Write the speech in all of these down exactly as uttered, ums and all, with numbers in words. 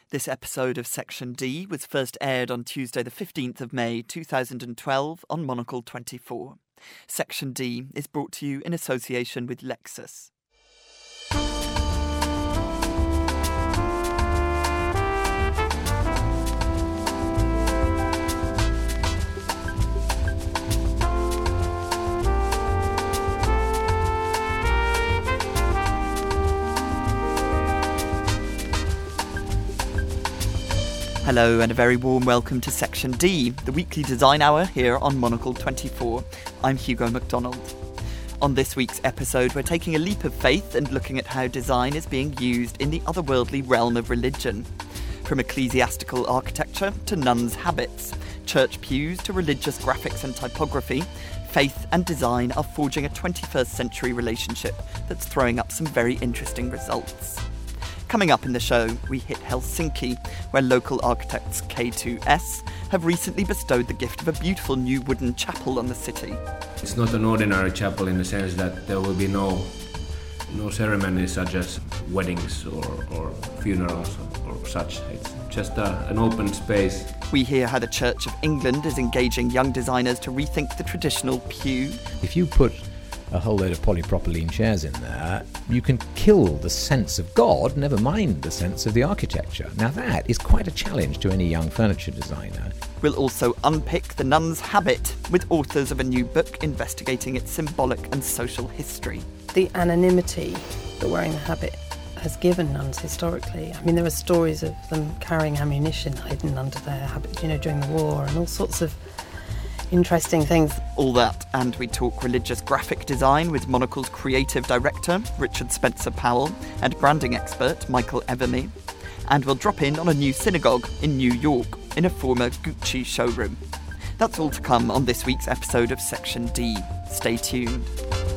This episode of Section D was first aired on Tuesday the fifteenth of May two thousand twelve on Monocle twenty-four. Section D is brought to you in association with Lexus. Hello and a very warm welcome to Section D, the weekly design hour here on Monocle twenty-four. I'm Hugo MacDonald. On this week's episode, we're taking a leap of faith and looking at how design is being used in the otherworldly realm of religion. From ecclesiastical architecture to nuns' habits, church pews to religious graphics and typography, faith and design are forging a twenty-first century relationship that's throwing up some very interesting results. Coming up in the show, we hit Helsinki, where local architects K two S have recently bestowed the gift of a beautiful new wooden chapel on the city. It's not an ordinary chapel in the sense that there will be no no ceremonies such as weddings or, or funerals or such. It's just a, an open space. We hear how the Church of England is engaging young designers to rethink the traditional pew. If you put a whole load of polypropylene chairs in there, you can kill the sense of God, never mind the sense of the architecture. Now that is quite a challenge to any young furniture designer. We'll also unpick the nun's habit with authors of a new book investigating its symbolic and social history. The anonymity that wearing the habit has given nuns historically. I mean, there are stories of them carrying ammunition hidden under their habit, you know, during the war, and all sorts of interesting things. All that, and we talk religious graphic design with Monocle's creative director, Richard Spencer Powell, and branding expert, Michael Evermy. And we'll drop in on a new synagogue in New York, in a former Gucci showroom. That's all to come on this week's episode of Section D. Stay tuned.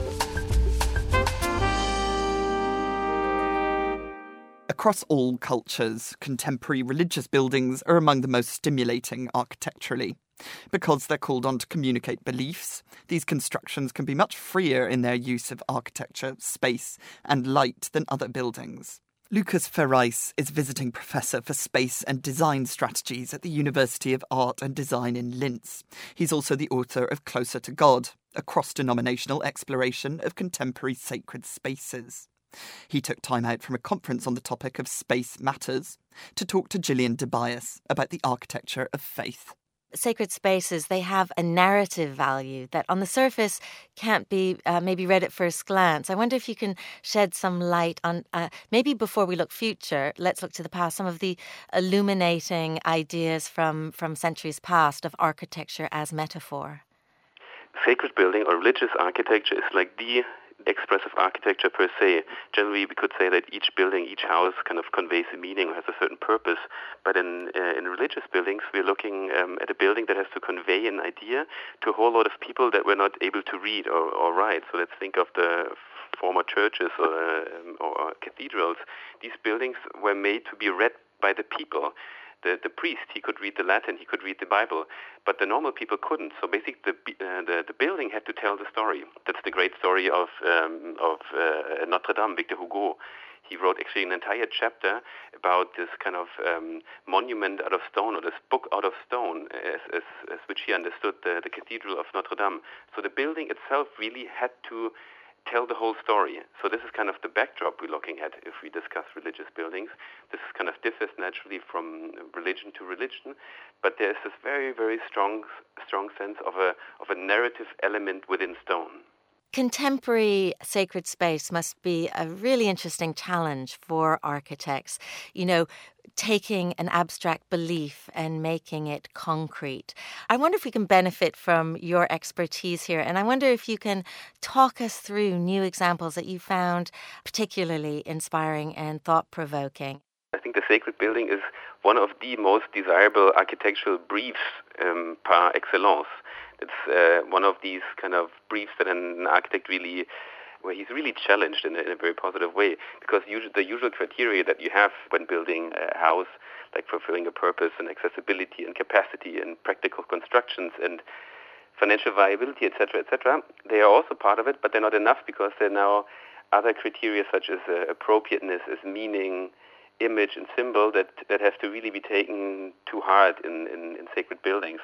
Across all cultures, contemporary religious buildings are among the most stimulating architecturally. Because they're called on to communicate beliefs, these constructions can be much freer in their use of architecture, space, and light than other buildings. Lucas Ferrais is visiting professor for space and design strategies at the University of Art and Design in Linz. He's also the author of Closer to God, a cross-denominational exploration of contemporary sacred spaces. He took time out from a conference on the topic of space matters to talk to Gillian DeBias about the architecture of faith. Sacred spaces, they have a narrative value that on the surface can't be uh, maybe read at first glance. I wonder if you can shed some light on, uh, maybe before we look future, let's look to the past, some of the illuminating ideas from, from centuries past of architecture as metaphor. Sacred building or religious architecture is like the expressive architecture per se. Generally, we could say that each building, each house kind of conveys a meaning or has a certain purpose. But in uh, in religious buildings, we're looking um, at a building that has to convey an idea to a whole lot of people that were not able to read or, or write. So let's think of the former churches or, um, or cathedrals. These buildings were made to be read by the people. The, the priest, he could read the Latin, he could read the Bible, but the normal people couldn't. So basically the uh, the, the building had to tell the story. That's the great story of um, of uh, Notre Dame, Victor Hugo. He wrote actually an entire chapter about this kind of um, monument out of stone, or this book out of stone, as, as, as which he understood the, the Cathedral of Notre Dame. So the building itself really had to tell the whole story. So this is kind of the backdrop we're looking at if we discuss religious buildings. This is kind of differs naturally from religion to religion, but there's this very, very strong, strong sense of a of a narrative element within stone. Contemporary sacred space must be a really interesting challenge for architects. You know, taking an abstract belief and making it concrete. I wonder if we can benefit from your expertise here, and I wonder if you can talk us through new examples that you found particularly inspiring and thought-provoking. I think the sacred building is one of the most desirable architectural briefs um, par excellence. It's uh, one of these kind of briefs that an architect really, where he's really challenged in a, in a very positive way, because usually, the usual criteria that you have when building a house, like fulfilling a purpose and accessibility and capacity and practical constructions and financial viability, et cetera, et cetera, they are also part of it, but they're not enough because there are now other criteria such as uh, appropriateness, as meaning, image and symbol that, that has to really be taken to heart in, in, in sacred buildings.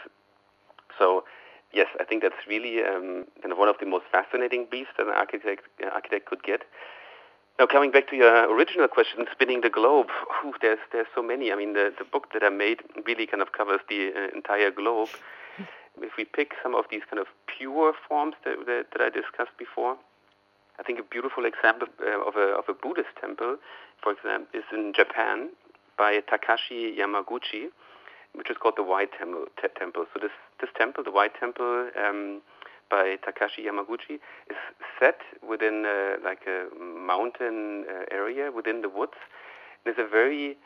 So, yes, I think that's really um, kind of one of the most fascinating briefs that an architect uh, architect could get. Now, coming back to your original question, spinning the globe, whew, there's there's so many. I mean, the, the book that I made really kind of covers the uh, entire globe. If we pick some of these kind of pure forms that, that, that I discussed before, I think a beautiful example uh, of a of a Buddhist temple, for example, is in Japan by Takashi Yamaguchi, which is called the White Temple. T- temple. So this, this temple, the White Temple um, by Takashi Yamaguchi, is set within uh, like a mountain uh, area within the woods. And it's a very,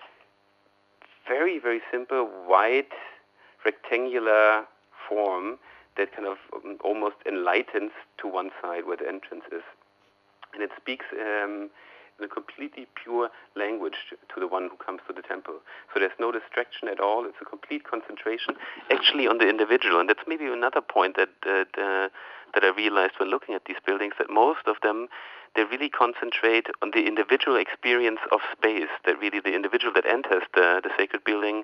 very, very simple white rectangular form that kind of um, almost enlightens to one side where the entrance is. And it speaks um, in a completely pure language to, to the one who comes to the temple. So there's no distraction at all. It's a complete concentration actually on the individual. And that's maybe another point that that, uh, that I realized when looking at these buildings, that most of them, they really concentrate on the individual experience of space, that really the individual that enters the, the sacred building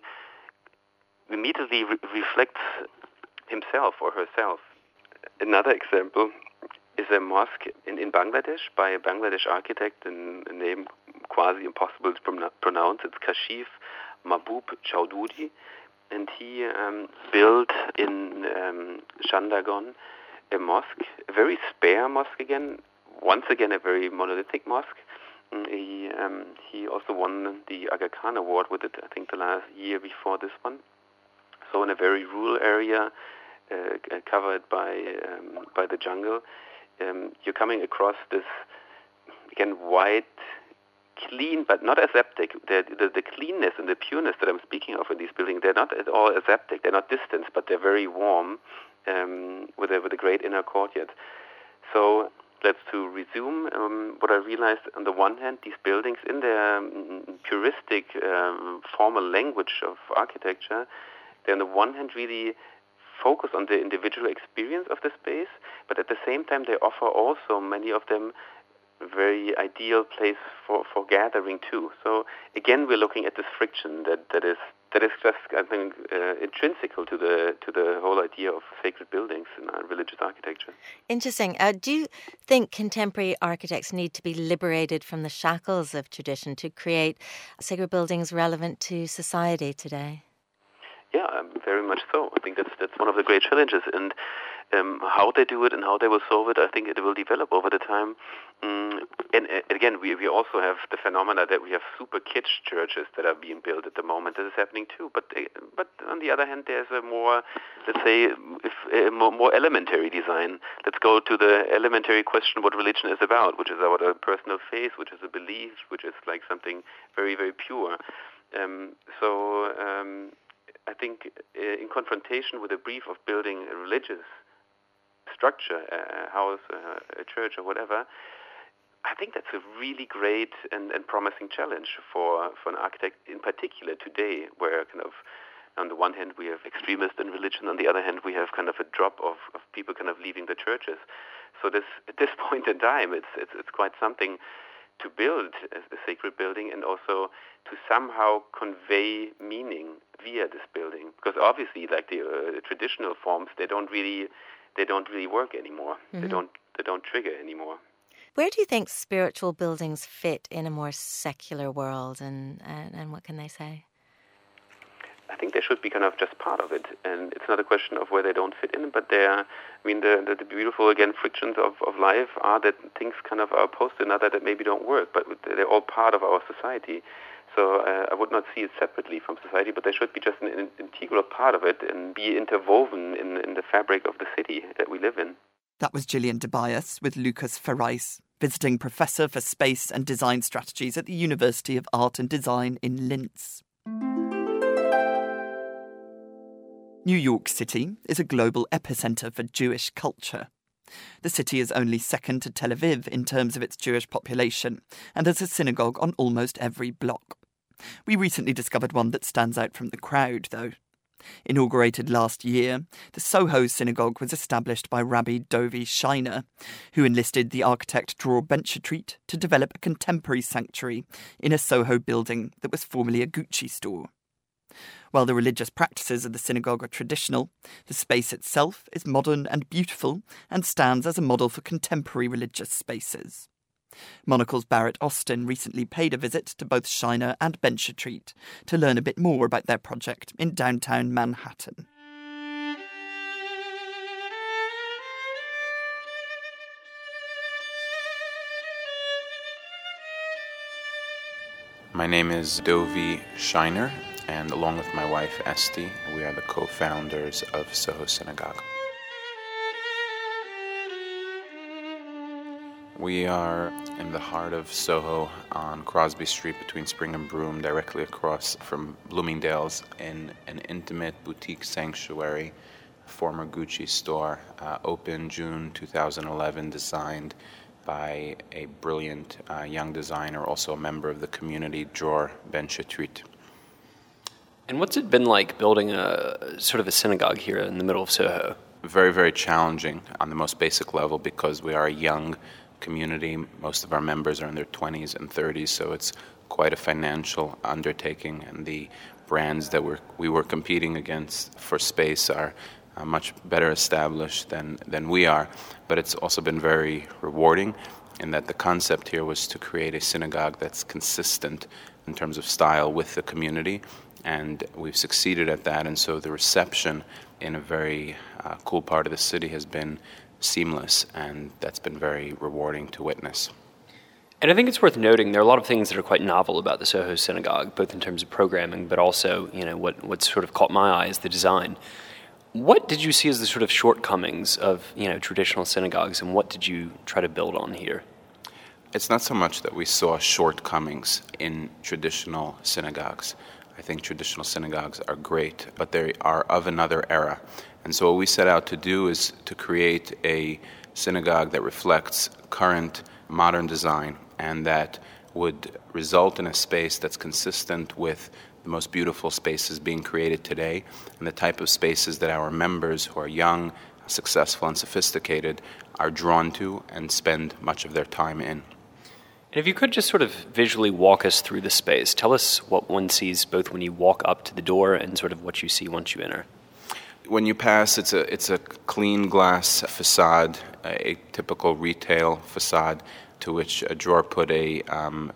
immediately re- reflects himself or herself. Another example is a mosque in, in Bangladesh by a Bangladesh architect, in a name quasi impossible to pron- pronounce. It's Kashif Mahbub Chowdhury, and he um, built in um, Chandagon a mosque, a very spare mosque again, once again a very monolithic mosque. He um, he also won the Aga Khan Award with it, I think the last year before this one. So in a very rural area, uh, covered by um, by the jungle, um, you're coming across this, again, white, clean, but not aseptic. The, the, the cleanness and the pureness that I'm speaking of in these buildings, they're not at all aseptic. They're not distant, but they're very warm, um, with a with a great inner courtyard. So let's to resume. Um, what I realized, on the one hand, these buildings, in their um, puristic, um, formal language of architecture, they on the one hand really focus on the individual experience of the space, but at the same time they offer also, many of them, a very ideal place for, for gathering too. So again, we're looking at this friction that, that is that is just, I think, uh, intrinsical to the to the whole idea of sacred buildings in uh, religious architecture. Interesting. Uh, do you think contemporary architects need to be liberated from the shackles of tradition to create sacred buildings relevant to society today? Yeah, um, very much so. I think that's that's one of the great challenges, and um, how they do it and how they will solve it, I think it will develop over the time. Mm, and uh, again, we we also have the phenomena that we have super kitsch churches that are being built at the moment. That is happening too. But uh, but on the other hand, there's a more, let's say, if, uh, more, more elementary design. Let's go to the elementary question: what religion is about, which is about a personal faith, which is a belief, which is like something very very pure. Um, so. Um, I think uh, in confrontation with the brief of building a religious structure, a house, uh, a church, or whatever, I think that's a really great and, and promising challenge for, for an architect, in particular today, where kind of, on the one hand, we have extremists in religion, on the other hand, we have kind of a drop of, of people kind of leaving the churches. So this, at this point in time, it's, it's, it's quite something to build a, a sacred building, and also to somehow convey meaning via this building, because obviously, like the uh, traditional forms, they don't really, they don't really work anymore. Mm-hmm. They don't, they don't trigger anymore. Where do you think spiritual buildings fit in a more secular world, and, and, and what can they say? I think they should be kind of just part of it, and it's not a question of where they don't fit in, but they're, I mean, the, the, the beautiful, again, frictions of, of life are that things kind of are opposed to another that maybe don't work, but they're all part of our society. So uh, I would not see it separately from society, but they should be just an, an integral part of it and be interwoven in, in the fabric of the city that we live in. That was Gillian Tobias with Lucas Ferrais, visiting Professor for Space and Design Strategies at the University of Art and Design in Linz. New York City is a global epicenter for Jewish culture. The city is only second to Tel Aviv in terms of its Jewish population, and there's a synagogue on almost every block. We recently discovered one that stands out from the crowd, though. Inaugurated last year, the Soho Synagogue was established by Rabbi Dovi Shiner, who enlisted the architect Dror Benchetrit to develop a contemporary sanctuary in a Soho building that was formerly a Gucci store. While the religious practices of the synagogue are traditional, the space itself is modern and beautiful and stands as a model for contemporary religious spaces. Monocle's Barrett Austin recently paid a visit to both Shiner and Benchetrit to learn a bit more about their project in downtown Manhattan. My name is Dovi Shiner, and along with my wife Esti, we are the co-founders of Soho Synagogue. We are in the heart of Soho on Crosby Street between Spring and Broome, directly across from Bloomingdale's, in an intimate boutique sanctuary, former Gucci store, uh, opened June two thousand eleven, designed by a brilliant uh, young designer, also a member of the community, Dror Benchetrit. And what's it been like building a sort of a synagogue here in the middle of Soho? Very, very challenging on the most basic level because we are a young community. Most of our members are in their twenties and thirties, so it's quite a financial undertaking, and the brands that we're, we were competing against for space are uh, much better established than, than we are. But it's also been very rewarding in that the concept here was to create a synagogue that's consistent in terms of style with the community, and we've succeeded at that, and so the reception in a very uh, cool part of the city has been seamless, and that's been very rewarding to witness. And I think it's worth noting there are a lot of things that are quite novel about the Soho Synagogue, both in terms of programming, but also, you know, what what sort of caught my eye is the design. What did you see as the sort of shortcomings of, you know, traditional synagogues, and what did you try to build on here? It's not so much that we saw shortcomings in traditional synagogues. I think traditional synagogues are great, but they are of another era. And so what we set out to do is to create a synagogue that reflects current modern design and that would result in a space that's consistent with the most beautiful spaces being created today and the type of spaces that our members who are young, successful, and sophisticated are drawn to and spend much of their time in. And if you could just sort of visually walk us through the space, tell us what one sees both when you walk up to the door and sort of what you see once you enter. When you pass, it's a it's a clean glass facade, a typical retail facade to which a Dror put a um,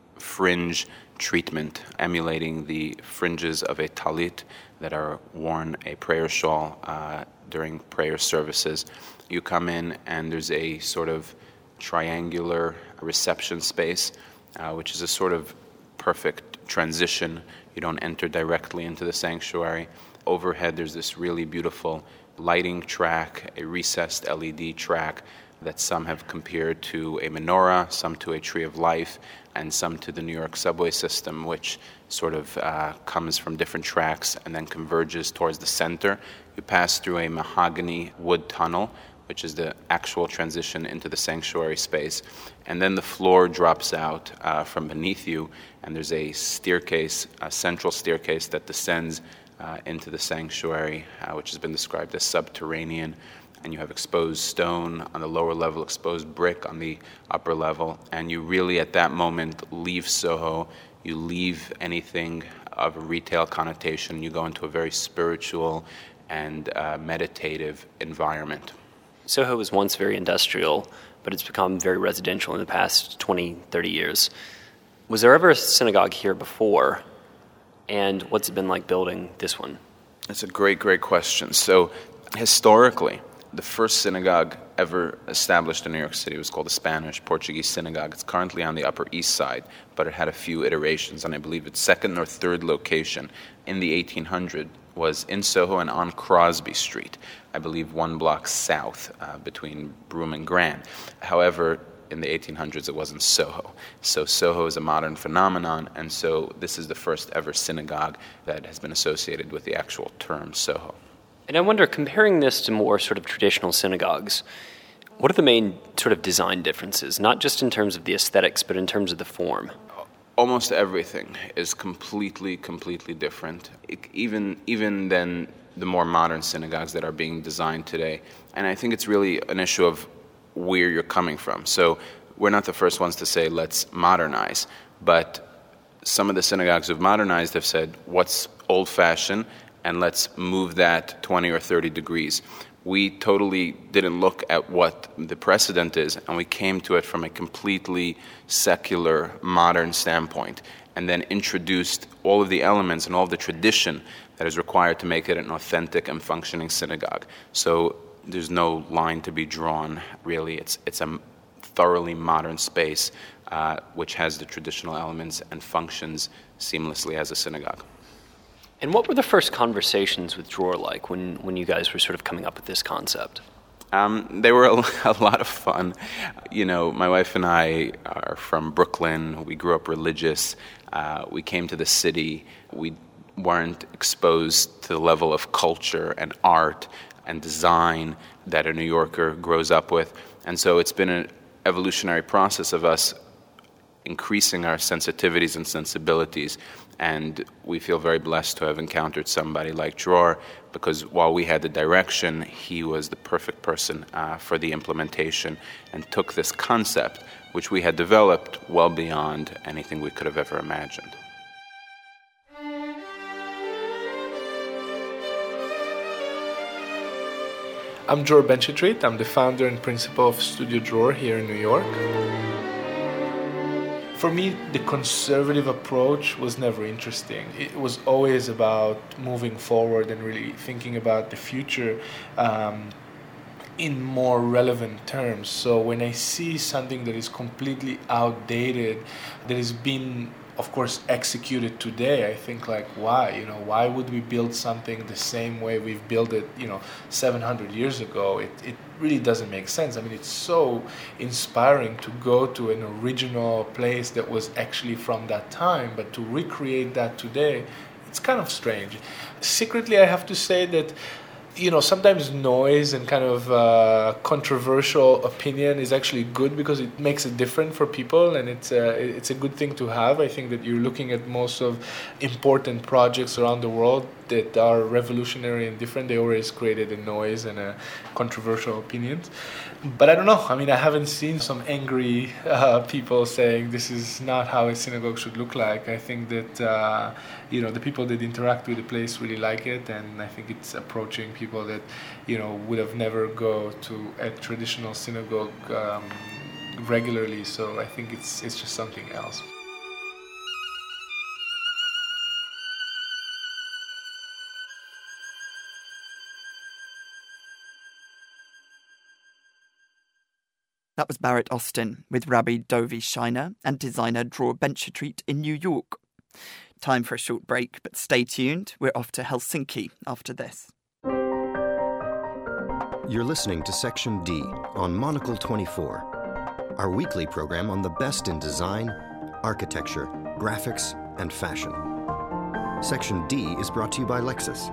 fringe treatment emulating the fringes of a talit that are worn, a prayer shawl, uh, during prayer services. You come in and there's a sort of triangular reception space, uh, which is a sort of perfect transition. You don't enter directly into the sanctuary. Overhead, there's this really beautiful lighting track, a recessed L E D track that some have compared to a menorah, some to a tree of life, and some to the New York subway system, which sort of uh, comes from different tracks and then converges towards the center. You pass through a mahogany wood tunnel, which is the actual transition into the sanctuary space. And then the floor drops out uh, from beneath you, and there's a staircase, a central staircase that descends uh, into the sanctuary, uh, which has been described as subterranean. And you have exposed stone on the lower level, exposed brick on the upper level. And you really, at that moment, leave Soho. You leave anything of a retail connotation. You go into a very spiritual and uh, meditative environment. Soho was once very industrial, but it's become very residential in the past twenty, thirty years. Was there ever a synagogue here before? And what's it been like building this one? That's a great, great question. So historically, the first synagogue ever established in New York City was called the Spanish Portuguese Synagogue. It's currently on the Upper East Side, but it had a few iterations, and I believe its second or third location in the eighteen hundreds was in Soho and on Crosby Street, I believe one block south uh, between Broome and Grand. However, in the eighteen hundreds, it wasn't Soho. So Soho is a modern phenomenon, and so this is the first ever synagogue that has been associated with the actual term Soho. And I wonder, comparing this to more sort of traditional synagogues, what are the main sort of design differences, not just in terms of the aesthetics, but in terms of the form? almost everything is completely, completely different, it, even even than the more modern synagogues that are being designed today. And I think it's really an issue of where you're coming from. So we're not the first ones to say, let's modernize, but some of the synagogues who've modernized have said, what's old-fashioned, and let's move that twenty or thirty degrees. We totally didn't look at what the precedent is, and we came to it from a completely secular, modern standpoint, and then introduced all of the elements and all of the tradition that is required to make it an authentic and functioning synagogue. So there's no line to be drawn, really. It's it's a thoroughly modern space uh, which has the traditional elements and functions seamlessly as a synagogue. And what were the first conversations with Dror like when, when you guys were sort of coming up with this concept? Um, they were a, a lot of fun. You know, my wife and I are from Brooklyn. We grew up religious. Uh, we came to the city. We weren't exposed to the level of culture and art and design that a New Yorker grows up with. And so it's been an evolutionary process of us increasing our sensitivities and sensibilities. And we feel very blessed to have encountered somebody like Dror, because while we had the direction, he was the perfect person uh, for the implementation and took this concept, which we had developed well beyond anything we could have ever imagined. I'm Dror Benchetrit. I'm the founder and principal of Studio Dror here in New York. For me, the conservative approach was never interesting. It was always about moving forward and really thinking about the future um, in more relevant terms. So when I see something that is completely outdated, that has been, of course, executed today, I think like, why? You know, why would we build something the same way we've built it, you know, seven hundred years ago? It, it really doesn't make sense. I mean, it's so inspiring to go to an original place that was actually from that time, but to recreate that today, it's kind of strange. Secretly, I have to say that, you know, sometimes noise and kind of uh, controversial opinion is actually good because it makes it different for people, and it's a, it's a good thing to have. I think that you're looking at most of important projects around the world that are revolutionary and different. They always created a noise and a controversial opinions. But I don't know. I mean, I haven't seen some angry uh, people saying this is not how a synagogue should look like. I think that, uh, you know, the people that interact with the place really like it, and I think it's approaching people that, you know, would have never go to a traditional synagogue um, regularly. So I think it's it's just something else. That was Barrett Austin with Rabbi Dovi Shiner and designer Dror Benchetrit in New York. Time for a short break, but stay tuned. We're off to Helsinki after this. You're listening to Section D on Monocle twenty-four, our weekly program on the best in design, architecture, graphics, and fashion. Section D is brought to you by Lexus.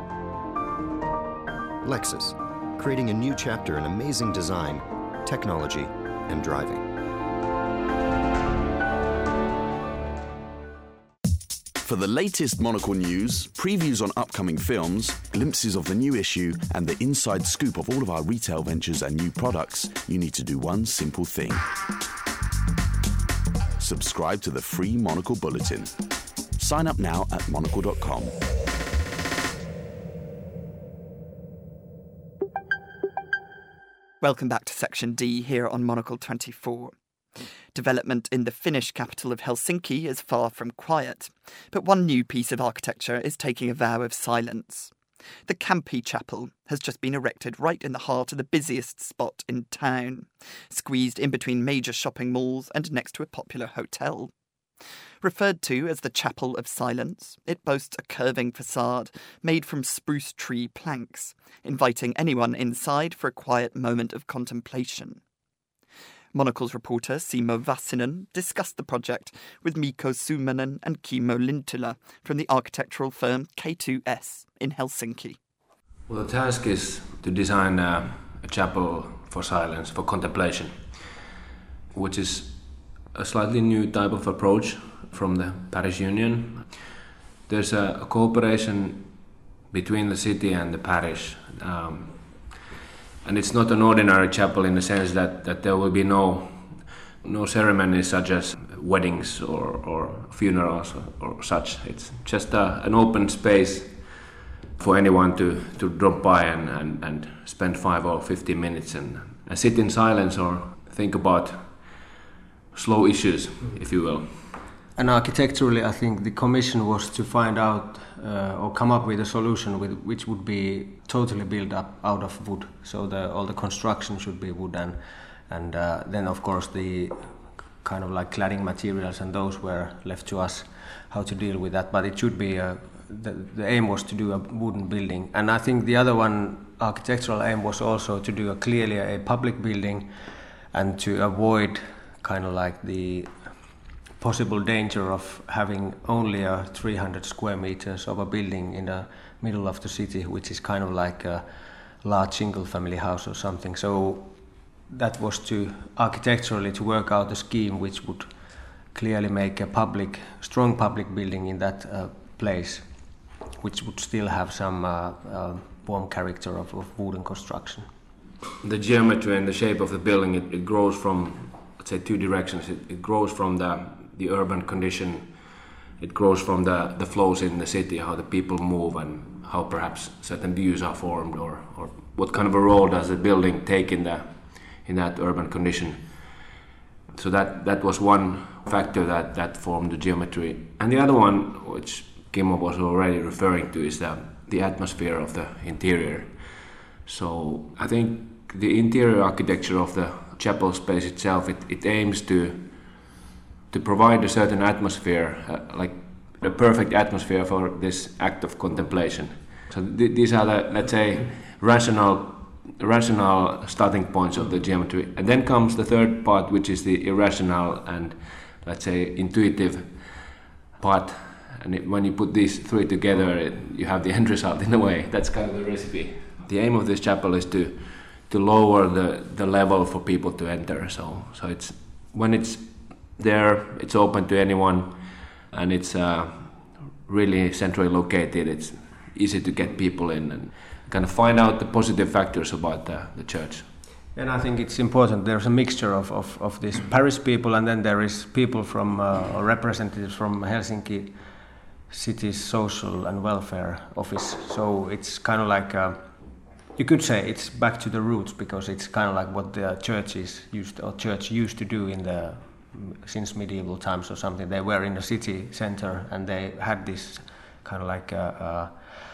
Lexus, creating a new chapter in amazing design, technology, and driving. For the latest Monocle news, previews on upcoming films, glimpses of the new issue, and the inside scoop of all of our retail ventures and new products, you need to do one simple thing. Subscribe to the free Monocle Bulletin. Sign up now at monocle dot com. Welcome back to Section D here on Monocle twenty-four. Development in the Finnish capital of Helsinki is far from quiet, but one new piece of architecture is taking a vow of silence. The Kamppi Chapel has just been erected right in the heart of the busiest spot in town, squeezed in between major shopping malls and next to a popular hotel. Referred to as the Chapel of Silence, it boasts a curving facade made from spruce tree planks, inviting anyone inside for a quiet moment of contemplation. Monocle's reporter Simo Vassinen discussed the project with Mikko Suominen and Kimmo Lintilä from the architectural firm K two S in Helsinki. Well, the task is to design a, a chapel for silence, for contemplation, which is a slightly new type of approach from the Parish Union. There's a, a cooperation between the city and the parish. Um, and it's not an ordinary chapel in the sense that, that there will be no no ceremonies such as weddings or, or funerals or, or such. It's just a, an open space for anyone to, to drop by and, and, and spend five or fifteen minutes and, and sit in silence or think about slow issues, if you will. And architecturally, I think the commission was to find out uh, or come up with a solution with, which would be totally built up out of wood. So the, all the construction should be wood, and and uh, then of course the kind of like cladding materials and those were left to us how to deal with that. But it should be a, the, the aim was to do a wooden building, and I think the other one architectural aim was also to do a clearly a public building and to avoid kind of like the possible danger of having only a three hundred square meters of a building in the middle of the city, which is kind of like a large single family house or something. So that was to architecturally to work out a scheme which would clearly make a public, strong public building in that uh, place, which would still have some uh, uh, warm character of, of wooden construction. The geometry and the shape of the building, it, it grows from, let's say, two directions. It, it grows from the the urban condition, it grows from the, the flows in the city, how the people move and how perhaps certain views are formed, or, or what kind of a role does the building take in the in that urban condition. So that, that was one factor that, that formed the geometry. And the other one, which Kimmo was already referring to, is the, the atmosphere of the interior. So I think the interior architecture of the chapel space itself, it, it aims to to provide a certain atmosphere, uh, like the perfect atmosphere for this act of contemplation. So th- these are the, let's say, rational, rational starting points of the geometry. And then comes the third part, which is the irrational and, let's say, intuitive part. And it, when you put these three together, it, you have the end result in a way. That's kind of the recipe. The aim of this chapel is to to lower the, the level for people to enter. So so it's when it's there, it's open to anyone, and it's uh, really centrally located. It's easy to get people in and kind of find out the positive factors about the, the church. And I think it's important. There's a mixture of, of, of these parish people, and then there is people from, uh, or representatives from Helsinki City's Social and Welfare Office. So it's kind of like, uh, you could say it's back to the roots, because it's kind of like what the churches used, or church used to do in the since medieval times or something. They were in the city center and they had this kind of like a,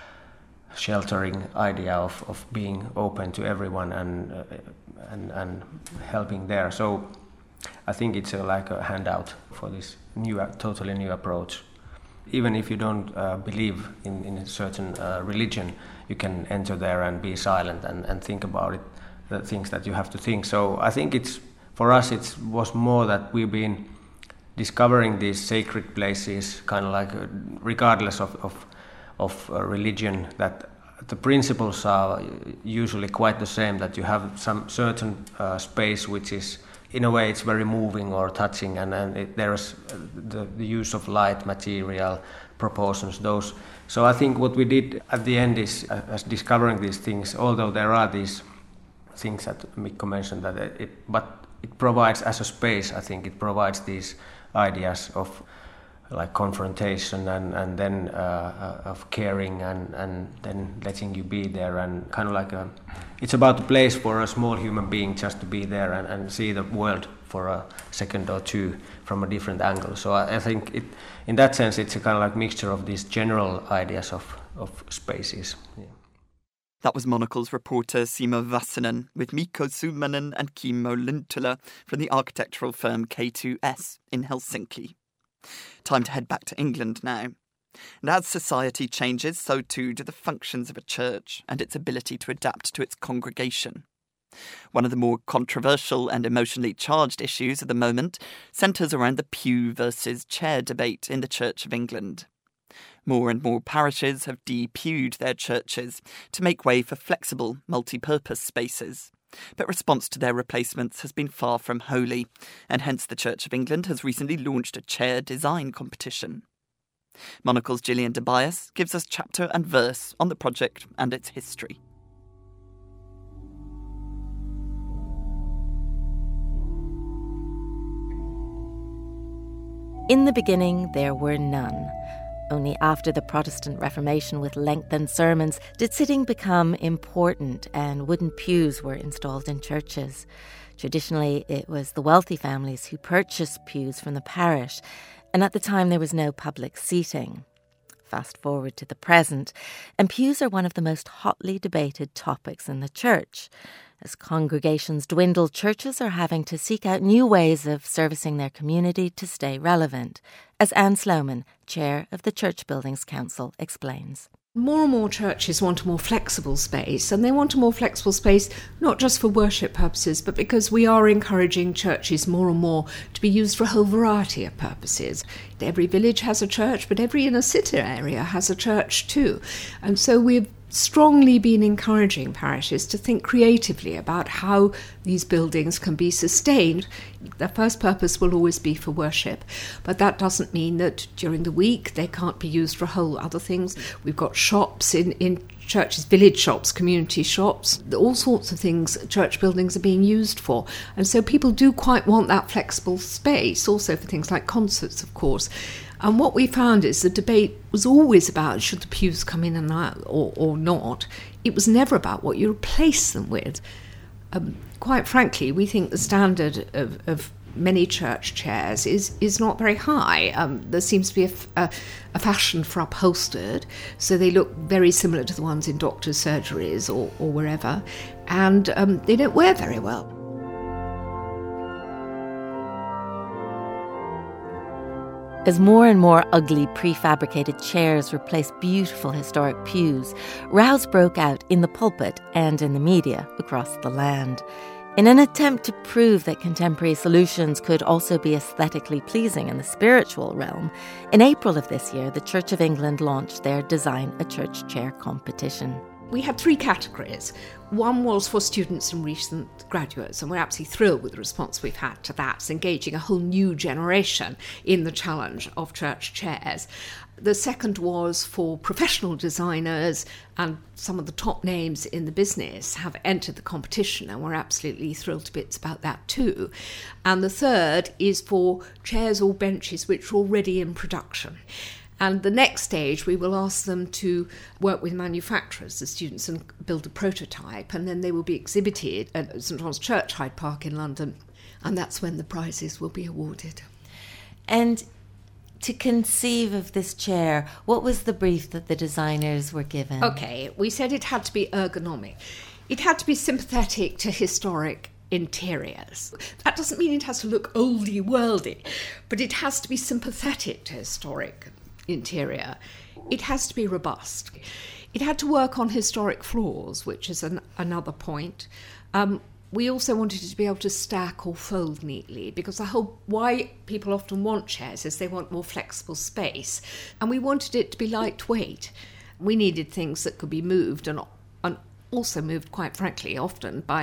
a sheltering idea of, of being open to everyone and, uh, and and helping there. So I think it's a, like a handout for this new, totally new approach. Even if you don't uh, believe in, in a certain uh, religion, you can enter there and be silent and, and think about it, the things that you have to think. So I think it's, for us, it was more that we've been discovering these sacred places, kind of like, uh, regardless of of, of uh, religion, that the principles are usually quite the same. That you have some certain uh, space which is, in a way, it's very moving or touching, and and it, there's the, the use of light, material, proportions, those. So I think what we did at the end is, uh, as discovering these things. Although there are these things that Mikko mentioned, that it, but it provides, as a space, I think it provides these ideas of like confrontation and, and then uh, of caring and, and then letting you be there, and kind of like a, it's about a place for a small human being just to be there and, and see the world for a second or two from a different angle. So I, I think it, in that sense, it's a kind of like mixture of these general ideas of, of spaces. Yeah. That was Monocle's reporter Simo Vasanen with Mikko Suominen and Kimmo Linttila from the architectural firm K two S in Helsinki. Time to head back to England now. And as society changes, so too do the functions of a church and its ability to adapt to its congregation. One of the more controversial and emotionally charged issues of the moment centres around the pew versus chair debate in the Church of England. More and more parishes have de-pewed their churches to make way for flexible, multi-purpose spaces. But response to their replacements has been far from holy, and hence the Church of England has recently launched a chair design competition. Monocle's Gillian Tobias gives us chapter and verse on the project and its history. In the beginning there were none. Only after the Protestant Reformation with lengthened sermons did sitting become important and wooden pews were installed in churches. Traditionally, it was the wealthy families who purchased pews from the parish, and at the time there was no public seating. Fast forward to the present, and pews are one of the most hotly debated topics in the church. As congregations dwindle, churches are having to seek out new ways of servicing their community to stay relevant, as Anne Sloman, chair of the Church Buildings Council, explains. More and more churches want a more flexible space, and they want a more flexible space not just for worship purposes, but because we are encouraging churches more and more to be used for a whole variety of purposes. Every village has a church, but every inner city area has a church too. And so we've strongly been encouraging parishes to think creatively about how these buildings can be sustained. Their first purpose will always be for worship, but that doesn't mean that during the week they can't be used for whole other things. We've got shops in, in churches, village shops, community shops, all sorts of things church buildings are being used for. And so people do quite want that flexible space, also for things like concerts, of course. And what we found is the debate was always about should the pews come in and out or, or not. It was never about what you replace them with. Um, quite frankly, we think the standard of, of many church chairs is, is not very high. Um, there seems to be a, a, a fashion for upholstered, so they look very similar to the ones in doctors' surgeries or, or wherever, and um, they don't wear very well. As more and more ugly prefabricated chairs replaced beautiful historic pews, rows broke out in the pulpit and in the media across the land. In an attempt to prove that contemporary solutions could also be aesthetically pleasing in the spiritual realm, in April of this year, the Church of England launched their Design a Church Chair competition. We had three categories. One was for students and recent graduates, and we're absolutely thrilled with the response we've had to that. It's engaging a whole new generation in the challenge of church chairs. The second was for professional designers, and some of the top names in the business have entered the competition, and we're absolutely thrilled to bits about that too. And the third is for chairs or benches which are already in production. And the next stage, we will ask them to work with manufacturers, the students, and build a prototype, and then they will be exhibited at St John's Church, Hyde Park in London, and that's when the prizes will be awarded. And to conceive of this chair, what was the brief that the designers were given? Okay, we said it had to be ergonomic. It had to be sympathetic to historic interiors. That doesn't mean it has to look oldie-worldy, but it has to be sympathetic to historic interior. It has to be robust. It had to work on historic floors, which is an, another point. Um, we also wanted it to be able to stack or fold neatly, because the whole why people often want chairs is they want more flexible space, and we wanted it to be lightweight. We needed things that could be moved, and, and also moved, quite frankly, often by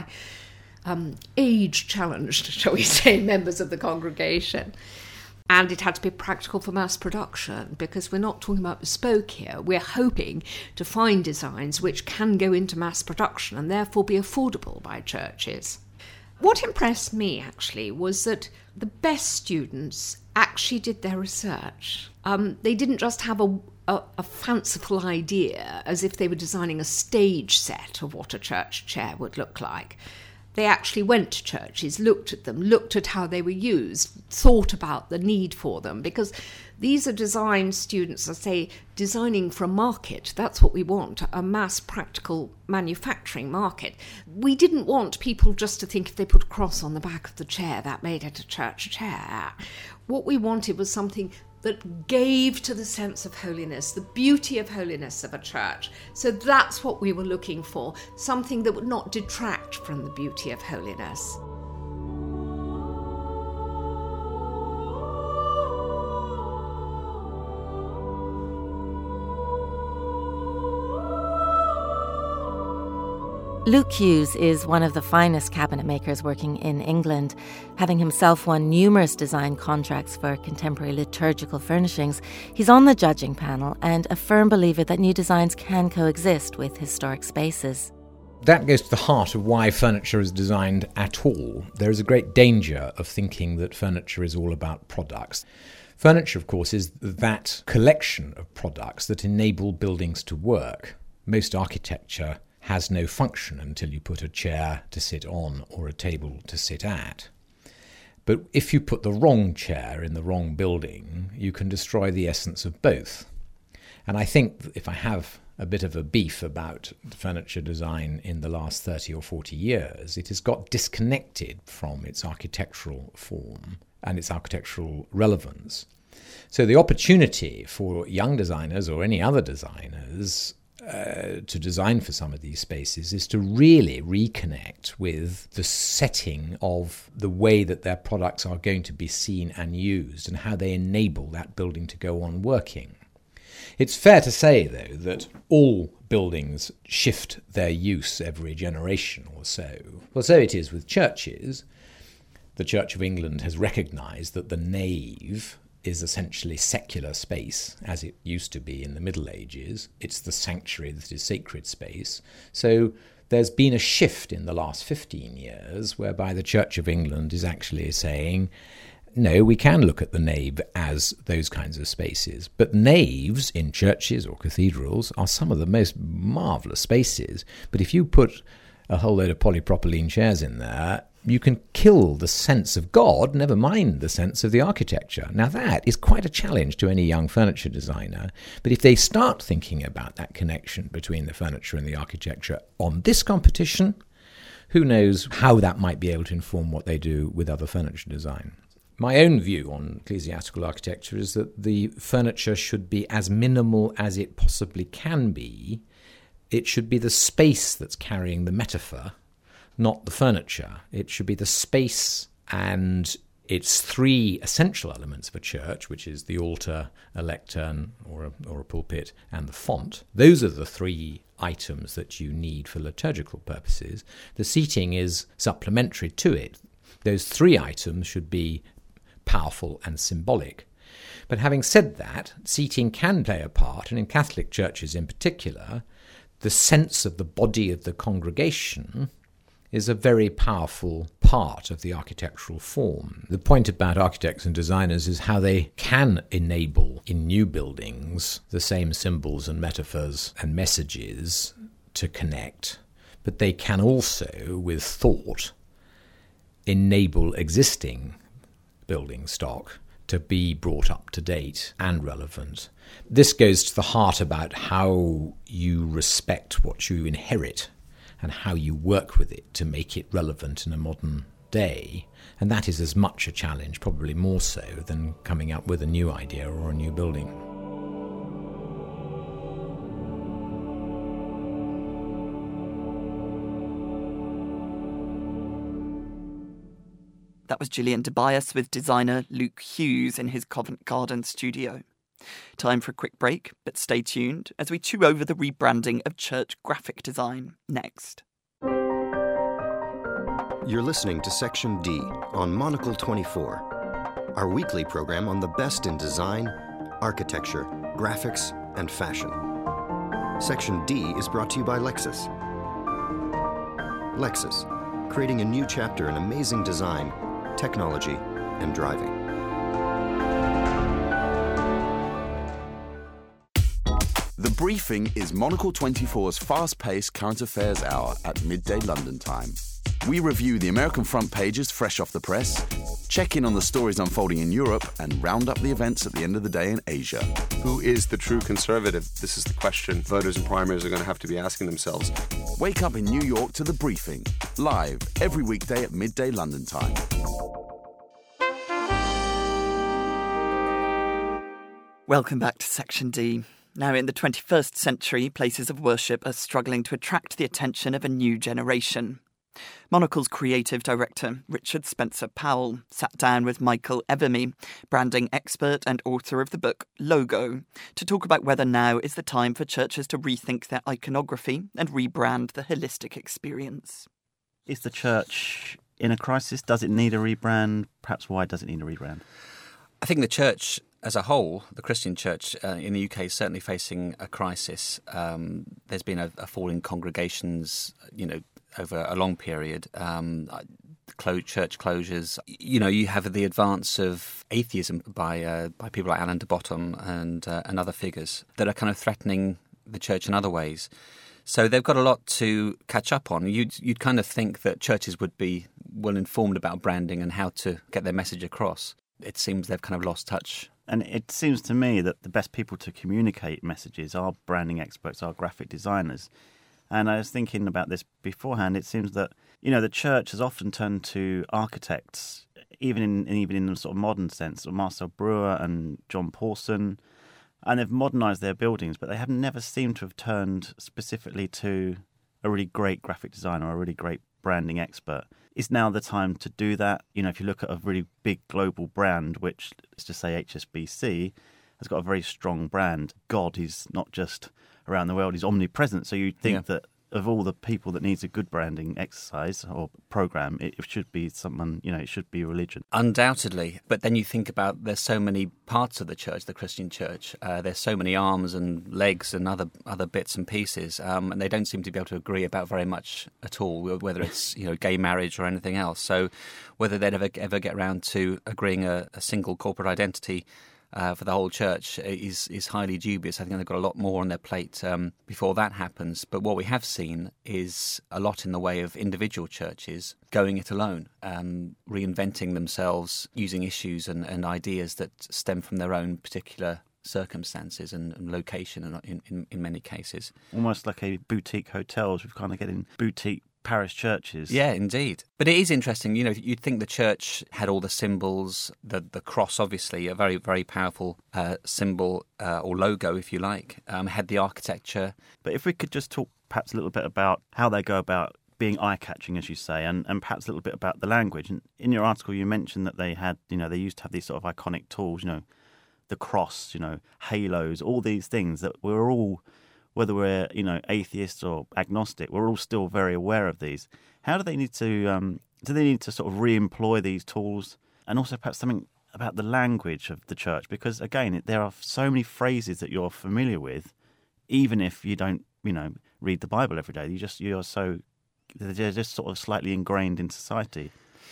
um, age-challenged, shall we say, members of the congregation. And it had to be practical for mass production, because we're not talking about bespoke here. We're hoping to find designs which can go into mass production and therefore be affordable by churches. What impressed me, actually, was that the best students actually did their research. Um, they didn't just have a, a, a fanciful idea as if they were designing a stage set of what a church chair would look like. They actually went to churches, looked at them, looked at how they were used, thought about the need for them, because these are design students, I say, designing for a market. That's what we want, a mass practical manufacturing market. We didn't want people just to think if they put a cross on the back of the chair, that made it a church chair. What we wanted was something that gave to the sense of holiness, the beauty of holiness of a church. So that's what we were looking for, something that would not detract from the beauty of holiness. Luke Hughes is one of the finest cabinet makers working in England. Having himself won numerous design contracts for contemporary liturgical furnishings, he's on the judging panel and a firm believer that new designs can coexist with historic spaces. That goes to the heart of why furniture is designed at all. There is a great danger of thinking that furniture is all about products. Furniture, of course, is that collection of products that enable buildings to work. Most architecture has no function until you put a chair to sit on or a table to sit at. But if you put the wrong chair in the wrong building, you can destroy the essence of both. And I think if I have a bit of a beef about furniture design in the last thirty or forty years, it has got disconnected from its architectural form and its architectural relevance. So the opportunity for young designers or any other designers Uh, to design for some of these spaces is to really reconnect with the setting of the way that their products are going to be seen and used and how they enable that building to go on working. It's fair to say, though, that all buildings shift their use every generation or so. Well, so it is with churches. The Church of England has recognised that the nave is essentially secular space, as it used to be in the Middle Ages. It's the sanctuary that is sacred space. So there's been a shift in the last fifteen years whereby the Church of England is actually saying, no, we can look at the nave as those kinds of spaces. But naves in churches or cathedrals are some of the most marvellous spaces. But if you put a whole load of polypropylene chairs in there, you can kill the sense of God, never mind the sense of the architecture. Now that is quite a challenge to any young furniture designer. But if they start thinking about that connection between the furniture and the architecture on this competition, who knows how that might be able to inform what they do with other furniture design. My own view on ecclesiastical architecture is that the furniture should be as minimal as it possibly can be. It should be the space that's carrying the metaphor, not the furniture. It should be the space and its three essential elements of a church, which is the altar, a lectern or a, or a pulpit, and the font. Those are the three items that you need for liturgical purposes. The seating is supplementary to it. Those three items should be powerful and symbolic. But having said that, seating can play a part, and in Catholic churches in particular, the sense of the body of the congregation is a very powerful part of the architectural form. The point about architects and designers is how they can enable in new buildings the same symbols and metaphors and messages to connect, but they can also, with thought, enable existing building stock to be brought up to date and relevant. This goes to the heart about how you respect what you inherit and how you work with it to make it relevant in a modern day. And that is as much a challenge, probably more so, than coming up with a new idea or a new building. That was Gillian Tobias with designer Luke Hughes in his Covent Garden studio. Time for a quick break, but stay tuned as we chew over the rebranding of church graphic design next. You're listening to Section D on Monocle twenty-four, our weekly program on the best in design, architecture, graphics, and fashion. Section D is brought to you by Lexus. Lexus, creating a new chapter in amazing design, technology, and driving. The Briefing is Monocle twenty-four's fast-paced current affairs hour at midday London time. We review the American front pages fresh off the press, check in on the stories unfolding in Europe, and round up the events at the end of the day in Asia. Who is the true conservative? This is the question voters and primaries are going to have to be asking themselves. Wake up in New York to The Briefing, live every weekday at midday London time. Welcome back to Section D. Now, in the twenty-first century, places of worship are struggling to attract the attention of a new generation. Monocle's creative director, Richard Spencer Powell, sat down with Michael Evermy, branding expert and author of the book Logo, to talk about whether now is the time for churches to rethink their iconography and rebrand the holistic experience. Is the church in a crisis? Does it need a rebrand? Perhaps why does it need a rebrand? I think the church as a whole, the Christian church uh, in the U K is certainly facing a crisis. Um, there's been a, a fall in congregations, you know, over a long period. Um, clo- church closures. You know, you have the advance of atheism by uh, by people like Alan de Botton and uh, and other figures that are kind of threatening the church in other ways. So they've got a lot to catch up on. You'd, you'd kind of think that churches would be well informed about branding and how to get their message across. It seems they've kind of lost touch. And it seems to me that the best people to communicate messages are branding experts, are graphic designers. And I was thinking about this beforehand. It seems that, you know, the church has often turned to architects, even in even in the sort of modern sense, Marcel Breuer and John Pawson, and they've modernised their buildings, but they have never seemed to have turned specifically to a really great graphic designer or a really great branding expert. Is now the time to do that? You know, if you look at a really big global brand, which, let's just say H S B C, has got a very strong brand. God is not just around the world, he's omnipresent. So you'd think yeah. that of all the people that needs a good branding exercise or program, it should be someone, you know, it should be religion. Undoubtedly. But then you think about there's so many parts of the church, the Christian church. Uh, there's so many arms and legs and other other bits and pieces. Um, and they don't seem to be able to agree about very much at all, whether it's, you know, gay marriage or anything else. So whether they'd ever, ever get around to agreeing a, a single corporate identity Uh, for the whole church is is highly dubious. I think they've got a lot more on their plate um, before that happens. But what we have seen is a lot in the way of individual churches going it alone, um, reinventing themselves, using issues and, and ideas that stem from their own particular circumstances and, and location in, in, in many cases. Almost like a boutique hotels. We've kind of getting boutique parish churches. Yeah, indeed. But it is interesting, you know, you'd think the church had all the symbols, the the cross, obviously, a very, very powerful uh, symbol uh, or logo, if you like, um, had the architecture. But if we could just talk perhaps a little bit about how they go about being eye-catching, as you say, and, and perhaps a little bit about the language. And in your article, you mentioned that they had, you know, they used to have these sort of iconic tools, you know, the cross, you know, halos, all these things that we're all, whether we're, you know, atheists or agnostic, we're all still very aware of these. How do they need to, um, do they need to sort of re-employ these tools? And also perhaps something about the language of the church, because again, there are so many phrases that you're familiar with, even if you don't, you know, read the Bible every day. You just, you're so, they're just sort of slightly ingrained in society.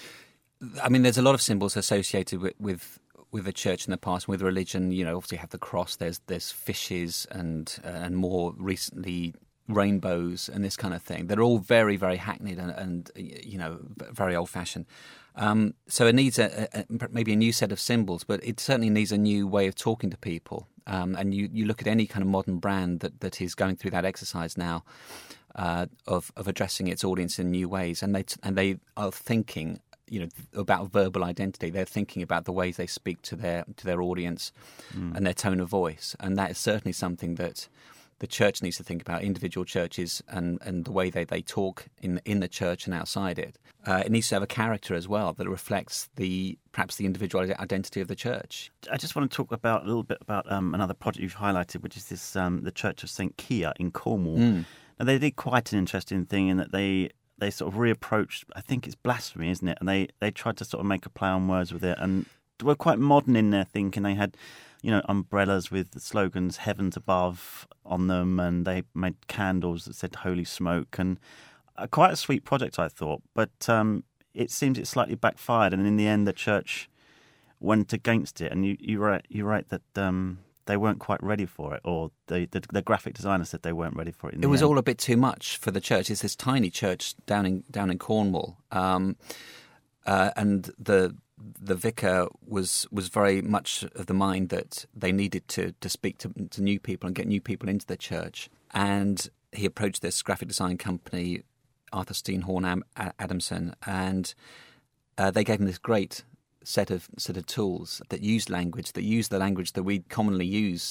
I mean, there's a lot of symbols associated with, with with the church in the past, with religion. You know, obviously you have the cross, there's there's fishes and uh, and more recently rainbows and this kind of thing. They're all very, very hackneyed and, and you know, very old-fashioned. Um, so it needs a, a, maybe a new set of symbols, but it certainly needs a new way of talking to people. Um, and you, you look at any kind of modern brand that, that is going through that exercise now uh, of of addressing its audience in new ways, and they and they are thinking, you know, about verbal identity. They're thinking about the ways they speak to their to their audience mm. and their tone of voice, and that is certainly something that the church needs to think about. Individual churches and, and the way they, they talk in in the church and outside it. Uh, it needs to have a character as well that reflects the perhaps the individual identity of the church. I just want to talk about a little bit about um, another project you've highlighted, which is this um, the Church of Saint Kia in Cornwall. Mm. Now they did quite an interesting thing in that they. They sort of reapproached, I think it's blasphemy, isn't it? And they, they tried to sort of make a play on words with it, and were quite modern in their thinking. They had, you know, umbrellas with the slogans "Heavens Above" on them, and they made candles that said "Holy Smoke," and uh, quite a sweet project, I thought. But um, it seems it slightly backfired, and in the end, the church went against it. And you you write you write that. Um, They weren't quite ready for it, or the, the the graphic designer said they weren't ready for it. In it was end. all a bit too much for the church. It's this tiny church down in down in Cornwall, um, uh, and the the vicar was was very much of the mind that they needed to to speak to, to new people and get new people into the church. And he approached this graphic design company, Arthur Steenhorn Adamson, and uh, they gave him this great set of set of tools that used language, that used the language that we commonly use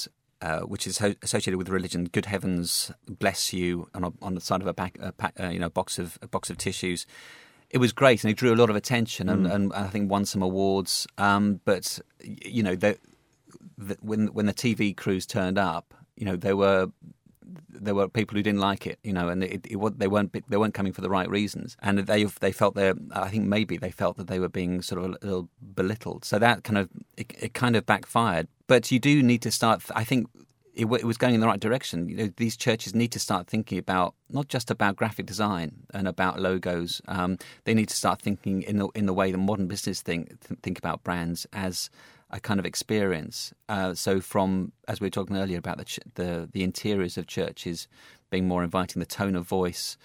uh, which is ho- associated with religion. Good heavens, bless you, on, a, on the side of a, back, a pack, uh, you know, box of a box of tissues. It was great, and it drew a lot of attention, and, mm. and I think won some awards. Um, but you know, the, the, when when the T V crews turned up, you know, there were there were people who didn't like it, you know, and it, it, they weren't they weren't coming for the right reasons, and they they felt they I think maybe they felt that they were being sort of a little belittled. So that kind of it, it kind of backfired. But you do need to start. I think. It, it was going in the right direction. You know, these churches need to start thinking about not just about graphic design and about logos. Um, they need to start thinking in the in the way the modern business think think about brands as a kind of experience. Uh, so, from as we were talking earlier about the ch- the the interiors of churches being more inviting, the tone of voice,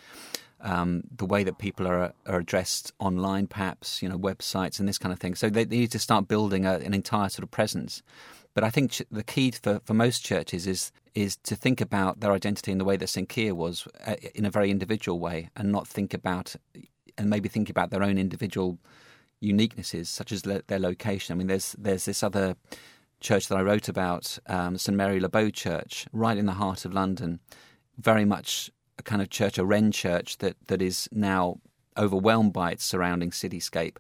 um, the way that people are are addressed online, perhaps, you know, websites and this kind of thing. So they, they need to start building a, an entire sort of presence. But I think ch- the key for, for most churches is is to think about their identity in the way that Saint Keir was, uh, in a very individual way, and not think about, and maybe think about their own individual uniquenesses, such as le- their location. I mean, there's there's this other church that I wrote about, um, Saint Mary Le Bow Church, right in the heart of London, very much a kind of church, a Wren church that, that is now overwhelmed by its surrounding cityscape,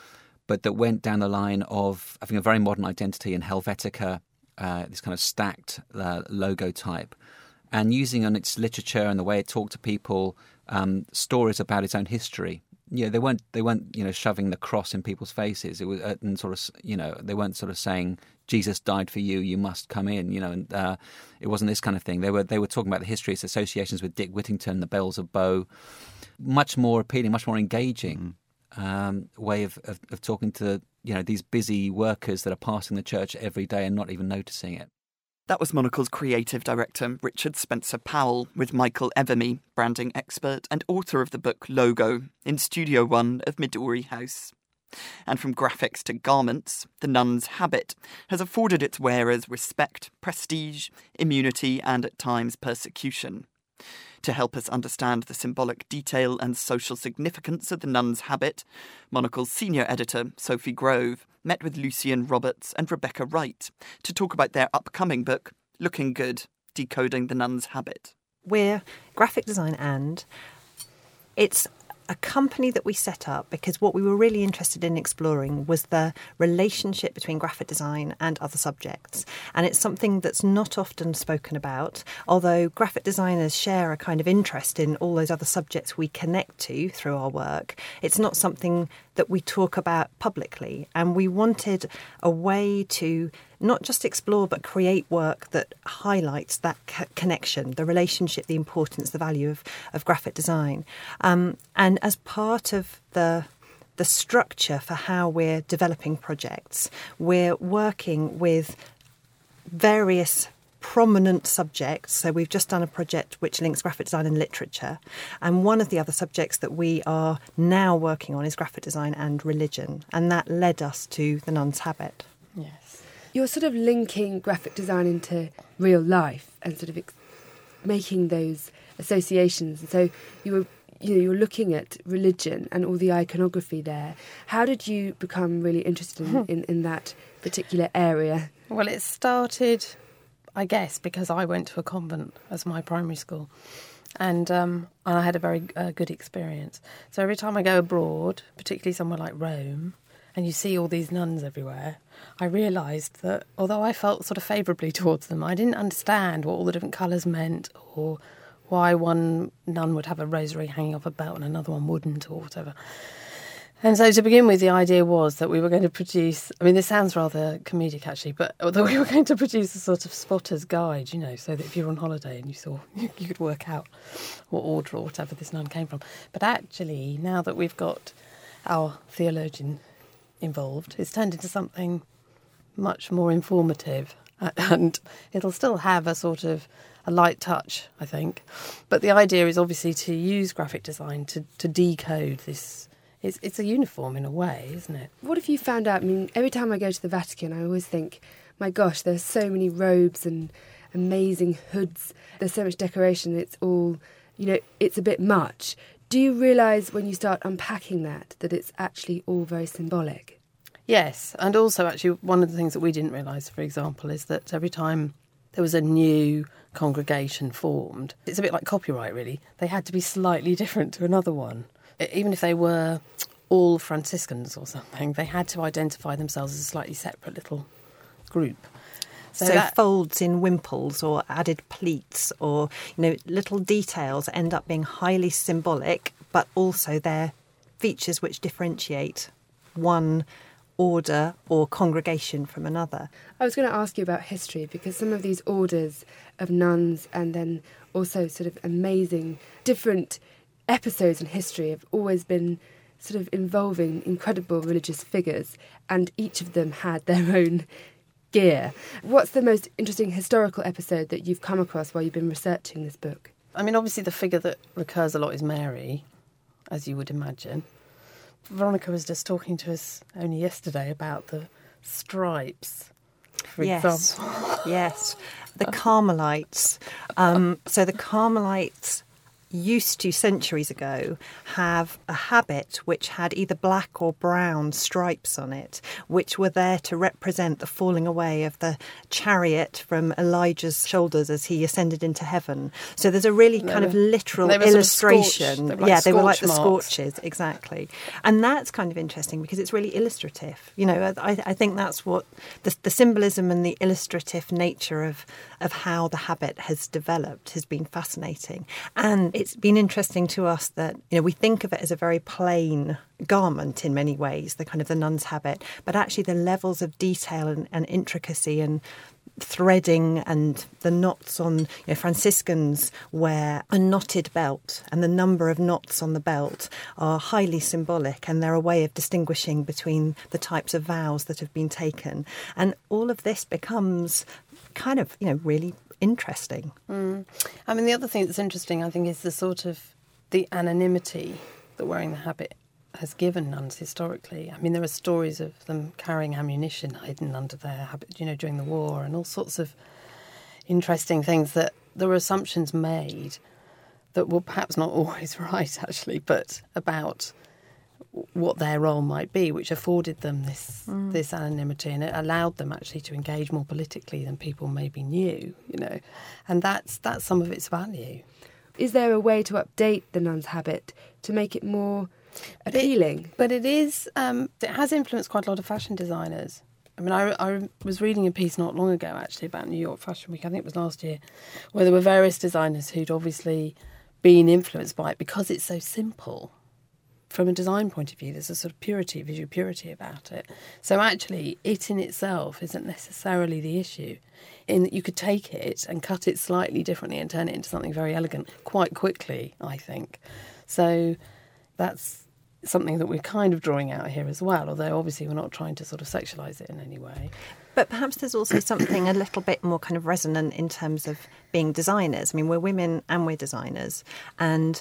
but that went down the line of having a very modern identity in Helvetica, uh, this kind of stacked uh, logo type, and using on its literature and the way it talked to people um, stories about its own history. Yeah, they weren't they weren't you know shoving the cross in people's faces. It was uh, and sort of you know they weren't sort of saying Jesus died for you, you must come in. You know, and uh, it wasn't this kind of thing. They were they were talking about the history, its associations with Dick Whittington, the Bells of Bow, much more appealing, much more engaging. Mm. Um, way of, of, of talking to you know these busy workers that are passing the church every day and not even noticing it. That was Monocle's creative director, Richard Spencer Powell, with Michael Evermy, branding expert and author of the book Logo, in Studio One of Midori House. And from graphics to garments, the nun's habit has afforded its wearers respect, prestige, immunity and at times persecution. To help us understand the symbolic detail and social significance of the nun's habit, Monocle's senior editor, Sophie Grove, met with Lucian Roberts and Rebecca Wright to talk about their upcoming book, Looking Good, Decoding the Nun's Habit. We're Graphic Design and it's a company that we set up because what we were really interested in exploring was the relationship between graphic design and other subjects. And it's something that's not often spoken about, although graphic designers share a kind of interest in all those other subjects we connect to through our work. It's not something that we talk about publicly. And we wanted a way to not just explore, but create work that highlights that co- connection, the relationship, the importance, the value of, of graphic design. Um, and as part of the the structure for how we're developing projects, we're working with various prominent subjects. So we've just done a project which links graphic design and literature. And one of the other subjects that we are now working on is graphic design and religion. And that led us to the nun's habit. Yes. You're sort of linking graphic design into real life and sort of ex- making those associations. And so you were you know, you're looking at religion and all the iconography there. How did you become really interested in, in, in that particular area? Well, it started, I guess, because I went to a convent as my primary school. And um, and I had a very uh, good experience. So every time I go abroad, particularly somewhere like Rome, and you see all these nuns everywhere, I realised that although I felt sort of favourably towards them, I didn't understand what all the different colours meant or why one nun would have a rosary hanging off a belt and another one wouldn't or whatever. And so to begin with, the idea was that we were going to produce, I mean, this sounds rather comedic actually, but that we were going to produce a sort of spotter's guide, you know, so that if you're on holiday and you saw, you could work out what order or whatever this nun came from. But actually, now that we've got our theologian involved, it's turned into something much more informative, and it'll still have a sort of a light touch, I think. But the idea is obviously to use graphic design to, to decode this. It's, it's a uniform in a way, isn't it? What have you found out? I mean, every time I go to the Vatican, I always think, my gosh, there's so many robes and amazing hoods. There's so much decoration. It's all, you know, it's a bit much. Do you realise when you start unpacking that, that it's actually all very symbolic? Yes, and also actually one of the things that we didn't realise, for example, is that every time there was a new congregation formed, it's a bit like copyright, really. They had to be slightly different to another one. Even if they were all Franciscans or something, they had to identify themselves as a slightly separate little group. So, so that, folds in wimples or added pleats or, you know, little details end up being highly symbolic, but also they're features which differentiate one order or congregation from another. I was going to ask you about history, because some of these orders of nuns and then also sort of amazing different episodes in history have always been sort of involving incredible religious figures, and each of them had their own gear. What's the most interesting historical episode that you've come across while you've been researching this book? I mean, obviously the figure that recurs a lot is Mary, as you would imagine. Veronica was just talking to us only yesterday about the stripes, for yes. example. Yes, the Carmelites. Um, so the Carmelites used to, centuries ago, have a habit which had either black or brown stripes on it, which were there to represent the falling away of the chariot from Elijah's shoulders as he ascended into heaven. So there's a really kind of literal illustration. Sort of like yeah, they were like the marks. scorches, exactly. And that's kind of interesting because it's really illustrative. You know, I, I think that's what the, the symbolism and the illustrative nature of, of how the habit has developed has been fascinating. And it's been interesting to us that, you know, we think of it as a very plain garment in many ways, the kind of the nun's habit, but actually the levels of detail and, and intricacy and threading and the knots on, you know, Franciscans wear a knotted belt, and the number of knots on the belt are highly symbolic, and they're a way of distinguishing between the types of vows that have been taken. And all of this becomes kind of, you know, really interesting. Mm. I mean, the other thing that's interesting, I think, is the sort of the anonymity that wearing the habit has given nuns historically. I mean, there are stories of them carrying ammunition hidden under their habit, you know, during the war, and all sorts of interesting things that there were assumptions made that were perhaps not always right, actually, but about what their role might be, which afforded them this mm. this anonymity, and it allowed them actually to engage more politically than people maybe knew, you know, and that's that's some of its value. Is there a way to update the nun's habit to make it more appealing? It, but it is, um, it has influenced quite a lot of fashion designers. I mean, I, I was reading a piece not long ago, actually, about New York Fashion Week, I think it was last year, where there were various designers who'd obviously been influenced by it because it's so simple. From a design point of view, there's a sort of purity, visual purity about it. So actually, it in itself isn't necessarily the issue, in that you could take it and cut it slightly differently and turn it into something very elegant quite quickly, I think. So that's something that we're kind of drawing out here as well, although obviously we're not trying to sort of sexualise it in any way. But perhaps there's also something a little bit more kind of resonant in terms of being designers. I mean, we're women and we're designers, and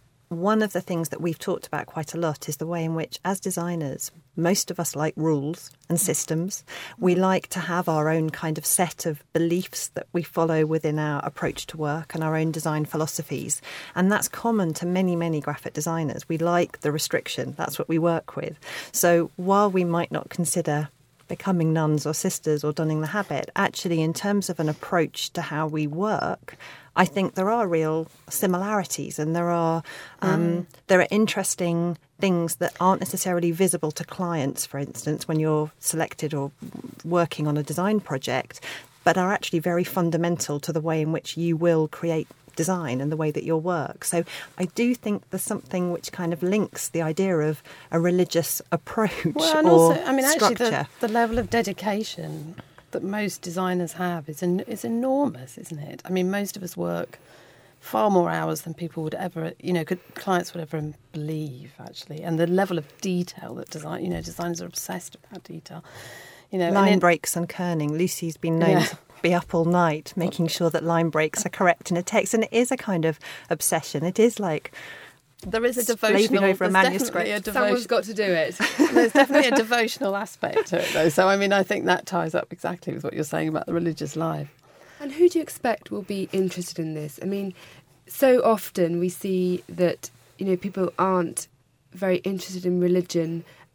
one of the things that we've talked about quite a lot is the way in which, as designers, most of us like rules and systems. We like to have our own kind of set of beliefs that we follow within our approach to work and our own design philosophies. And that's common to many, many graphic designers. We like the restriction. That's what we work with. So while we might not consider becoming nuns or sisters or donning the habit, actually in terms of an approach to how we work, I think there are real similarities, and there are um, mm. there are interesting things that aren't necessarily visible to clients, for instance, when you're selected or working on a design project, but are actually very fundamental to the way in which you will create design and the way that you'll work. So I do think there's something which kind of links the idea of a religious approach well, and or also, I mean, structure. Actually the, the level of dedication that most designers have is en- is enormous, isn't it? I mean, most of us work far more hours than people would ever, you know, could, clients would ever believe, actually. And the level of detail that design, you know, designers are obsessed about detail. You know, line and it, breaks and kerning. Lucy's been known yeah. to be up all night making sure that line breaks are correct in a text, and it is a kind of obsession. It is like there is a devotional over a manuscript. A devotion, Someone's got to do it. There's definitely a devotional aspect to it, though. So I mean, I think that ties up exactly with what you're saying about the religious life. And who do you expect will be interested in this? I mean, so often we see that, you know, people aren't very interested in religion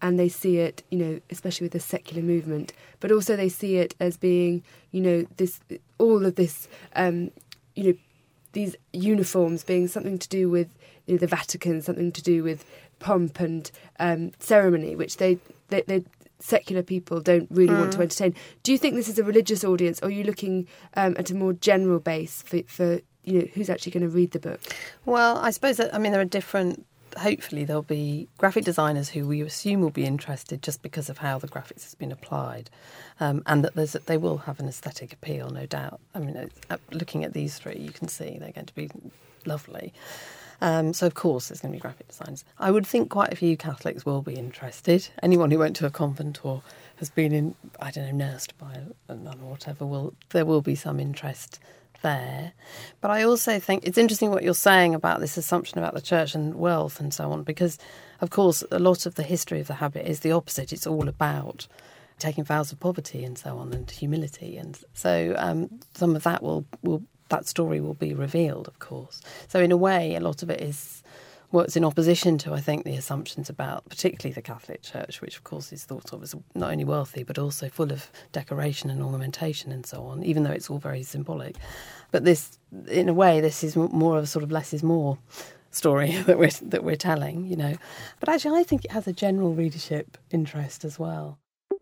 and they see it, you know, especially with the secular movement, but also they see it as being, you know, this all of this, um, you know, these uniforms being something to do with, you know, the Vatican, something to do with pomp and um, ceremony, which they, they, they secular people don't really mm. want to entertain. Do you think this is a religious audience, or are you looking um, at a more general base for, for, you know, who's actually going to read the book? Well, I suppose that, I mean, there are different, hopefully there'll be graphic designers who we assume will be interested just because of how the graphics has been applied, um, and that there's, they will have an aesthetic appeal, no doubt. I mean, looking at these three, you can see they're going to be lovely. Um, so, of course, there's going to be graphic designers. I would think quite a few Catholics will be interested. Anyone who went to a convent or has been in, I don't know, nursed by a nun or whatever, will there will be some interest there. But I also think it's interesting what you're saying about this assumption about the church and wealth and so on, because, of course, a lot of the history of the habit is the opposite. It's all about taking vows of poverty and so on, and humility. And so um, some of that will will... that story will be revealed, of course. So in a way, a lot of it is works in opposition to, I think, the assumptions about particularly the Catholic Church, which, of course, is thought of as not only wealthy, but also full of decoration and ornamentation and so on, even though it's all very symbolic. But this, in a way, this is more of a sort of less is more story that we're, that we're telling, you know. But actually, I think it has a general readership interest as well.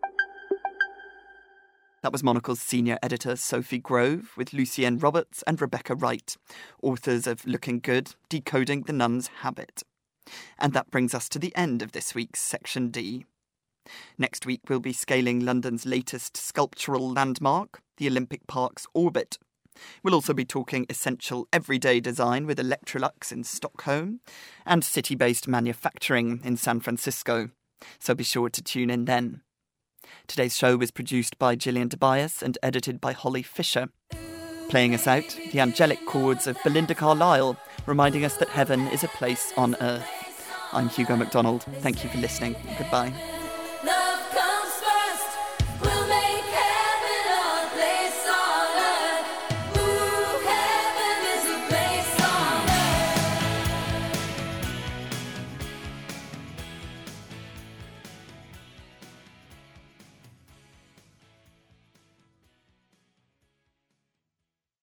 That was Monocle's senior editor Sophie Grove with Lucienne Roberts and Rebecca Wright, authors of Looking Good, Decoding the Nun's Habit. And that brings us to the end of this week's Section D. Next week we'll be scaling London's latest sculptural landmark, the Olympic Park's Orbit. We'll also be talking essential everyday design with Electrolux in Stockholm and city-based manufacturing in San Francisco. So be sure to tune in then. Today's show was produced by Gillian Tobias and edited by Holly Fisher. Playing us out, the angelic chords of Belinda Carlisle, reminding us that heaven is a place on earth. I'm Hugo MacDonald. Thank you for listening. Goodbye.